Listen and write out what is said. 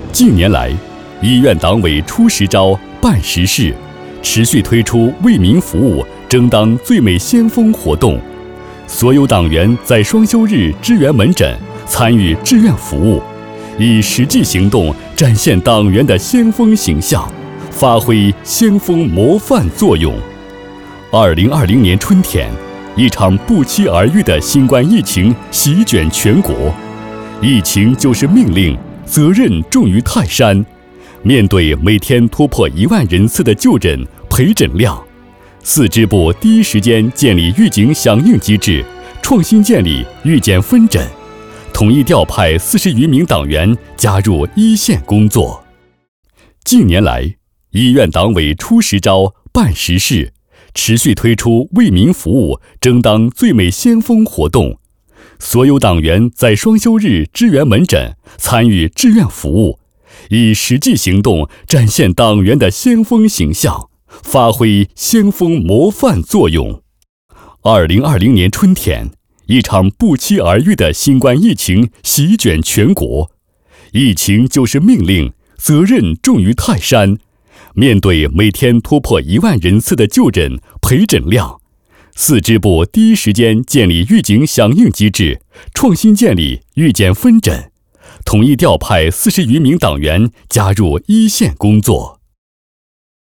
近年来，医院党委出实招、办实事，持续推出为民服务、争当最美先锋活动。所有党员在双休日支援门诊，参与志愿服务，以实际行动展现党员的先锋形象，发挥先锋模范作用。2020年春天，一场不期而遇的新冠疫情席卷全国，疫情就是命令，责任重于泰山。面对每天突破1万人次的就诊陪诊量，4支部第一时间建立预警响应机制，创新建立预检分诊，统一调派40余名党员加入一线工作。近年来，医院党委出实招、办实事，持续推出为民服务、争当最美先锋活动。所有党员在双休日支援门诊，参与志愿服务，以实际行动展现党员的先锋形象，发挥先锋模范作用。2020年春天，一场不期而遇的新冠疫情席卷全国，疫情就是命令，责任重于泰山。面对每天突破1万人次的就诊陪诊量，4支部第一时间建立预警响应机制，创新建立预检分诊，统一调派40余名党员加入一线工作。